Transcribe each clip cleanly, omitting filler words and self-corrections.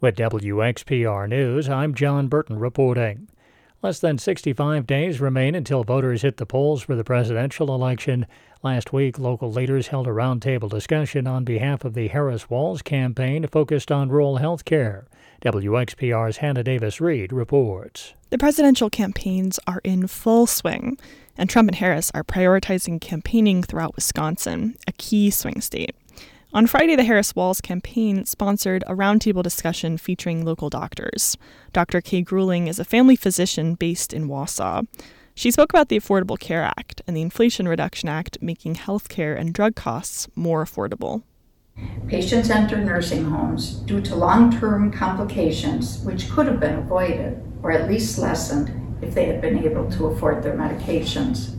With WXPR News, I'm John Burton reporting. Less than 65 days remain until voters hit the polls for the presidential election. Last week, local leaders held a roundtable discussion on behalf of the Harris-Walz campaign focused on rural health care. WXPR's Hannah Davis-Reed reports. The presidential campaigns are in full swing, and Trump and Harris are prioritizing campaigning throughout Wisconsin, a key swing state. On Friday, the Harris-Walz campaign sponsored a roundtable discussion featuring local doctors. Dr. Kay Grueling is a family physician based in Wausau. She spoke about the Affordable Care Act and the Inflation Reduction Act making health care and drug costs more affordable. Patients enter nursing homes due to long-term complications which could have been avoided or at least lessened if they had been able to afford their medications.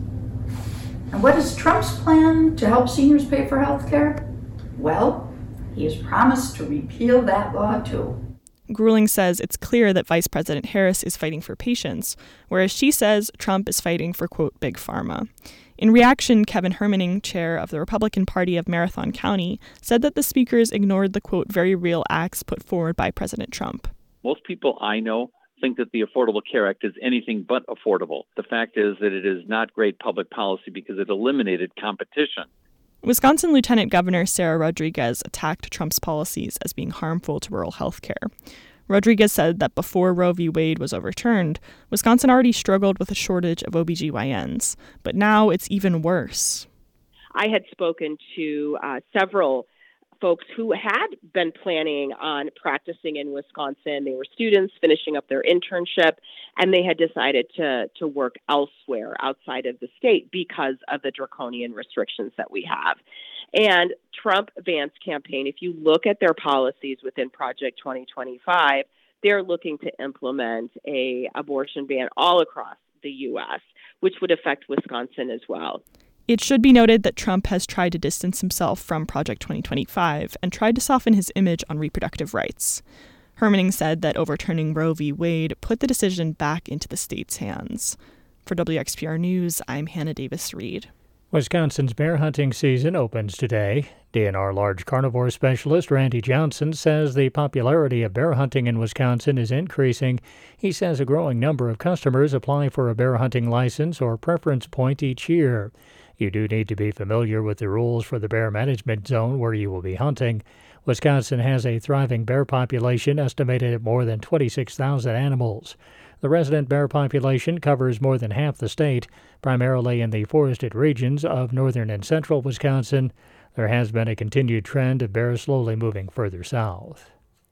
And what is Trump's plan to help seniors pay for health care? Well, he has promised to repeal that law too. Grueling says it's clear that Vice President Harris is fighting for patients, whereas she says Trump is fighting for, quote, big pharma. In reaction, Kevin Hermaning, chair of the Republican Party of Marathon County, said that the speakers ignored the, quote, very real acts put forward by President Trump. Most people I know think that the Affordable Care Act is anything but affordable. The fact is that it is not great public policy because it eliminated competition. Wisconsin Lieutenant Governor Sarah Rodriguez attacked Trump's policies as being harmful to rural health care. Rodriguez said that before Roe v. Wade was overturned, Wisconsin already struggled with a shortage of OBGYNs, but now it's even worse. I had spoken to several folks who had been planning on practicing in Wisconsin. They were students finishing up their internship, and they had decided to work elsewhere outside of the state because of the draconian restrictions that we have. And Trump-Vance campaign, if you look at their policies within Project 2025, they're looking to implement an abortion ban all across the U.S., which would affect Wisconsin as well. It should be noted that Trump has tried to distance himself from Project 2025 and tried to soften his image on reproductive rights. Hermaning said that overturning Roe v. Wade put the decision back into the state's hands. For WXPR News, I'm Hannah Davis-Reed. Wisconsin's bear hunting season opens today. DNR large carnivore specialist Randy Johnson says the popularity of bear hunting in Wisconsin is increasing. He says a growing number of customers apply for a bear hunting license or preference point each year. You do need to be familiar with the rules for the bear management zone where you will be hunting. Wisconsin has a thriving bear population estimated at more than 26,000 animals. The resident bear population covers more than half the state, primarily in the forested regions of northern and central Wisconsin. There has been a continued trend of bears slowly moving further south.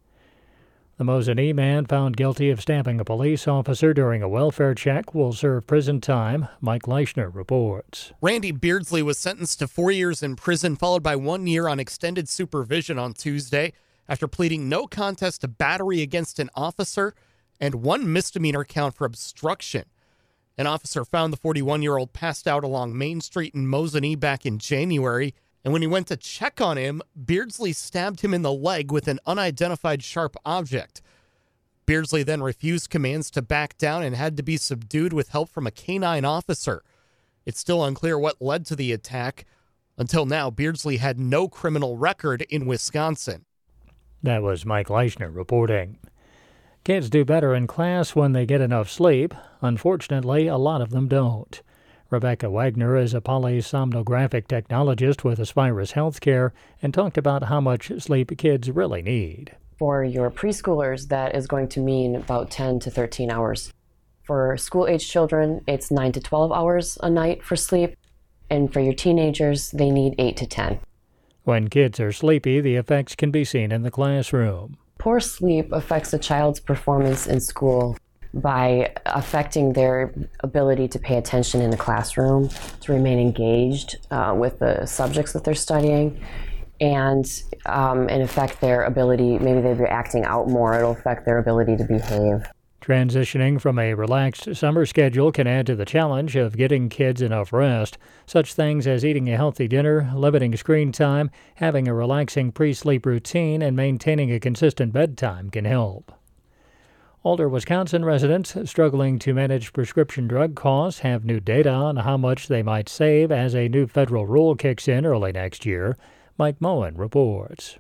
The Mosinee man found guilty of stabbing a police officer during a welfare check will serve prison time. Mike Leischner reports. Randy Beardsley was sentenced to 4 years in prison, followed by 1 year on extended supervision on Tuesday, after pleading no contest to battery against an officer and 1 misdemeanor count for obstruction. An officer found the 41-year-old passed out along Main Street in Mosinee back in January, and when he went to check on him, Beardsley stabbed him in the leg with an unidentified sharp object. Beardsley then refused commands to back down and had to be subdued with help from a canine officer. It's still unclear what led to the attack. Until now, Beardsley had no criminal record in Wisconsin. That was Mike Leischner reporting. Kids do better in class when they get enough sleep. Unfortunately, a lot of them don't. Rebecca Wagner is a polysomnographic technologist with Aspirus Healthcare and talked about how much sleep kids really need. For your preschoolers, that is going to mean about 10 to 13 hours. For school-age children, it's 9 to 12 hours a night for sleep. And for your teenagers, they need 8 to 10. When kids are sleepy, the effects can be seen in the classroom. Poor sleep affects a child's performance in school by affecting their ability to pay attention in the classroom, to remain engaged with the subjects that they're studying, and affect their ability, maybe they'll be acting out more, it'll affect their ability to behave. Transitioning from a relaxed summer schedule can add to the challenge of getting kids enough rest. Such things as eating a healthy dinner, limiting screen time, having a relaxing pre-sleep routine, and maintaining a consistent bedtime can help. Older Wisconsin residents struggling to manage prescription drug costs have new data on how much they might save as a new federal rule kicks in early next year. Mike Moen reports.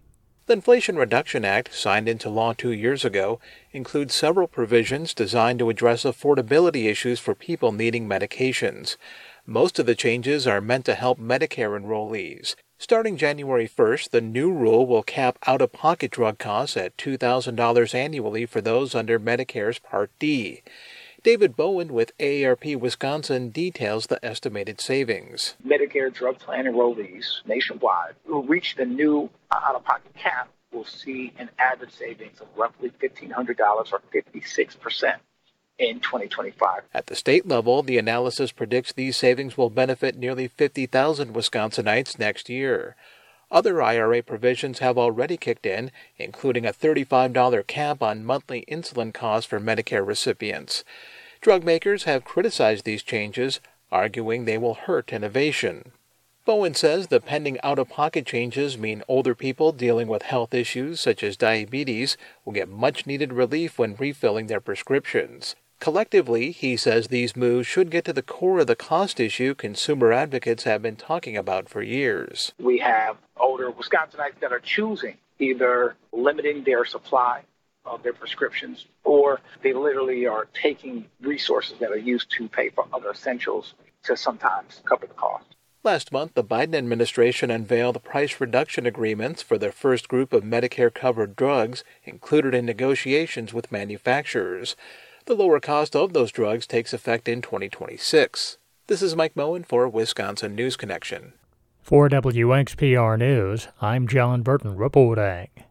The Inflation Reduction Act, signed into law 2 years ago, includes several provisions designed to address affordability issues for people needing medications. Most of the changes are meant to help Medicare enrollees. Starting January 1st, the new rule will cap out-of-pocket drug costs at $2,000 annually for those under Medicare's Part D. David Bowen with AARP Wisconsin details the estimated savings. Medicare drug plan enrollees nationwide who reach the new out-of-pocket cap will see an average savings of roughly $1,500 or 56% in 2025. At the state level, the analysis predicts these savings will benefit nearly 50,000 Wisconsinites next year. Other IRA provisions have already kicked in, including a $35 cap on monthly insulin costs for Medicare recipients. Drug makers have criticized these changes, arguing they will hurt innovation. Bowen says the pending out-of-pocket changes mean older people dealing with health issues such as diabetes will get much-needed relief when refilling their prescriptions. Collectively, he says these moves should get to the core of the cost issue consumer advocates have been talking about for years. We have older Wisconsinites that are choosing either limiting their supply of their prescriptions, or they literally are taking resources that are used to pay for other essentials to sometimes cover the cost. Last month, the Biden administration unveiled price reduction agreements for the first group of Medicare-covered drugs included in negotiations with manufacturers. The lower cost of those drugs takes effect in 2026. This is Mike Moen for Wisconsin News Connection. For WXPR News, I'm John Burton reporting.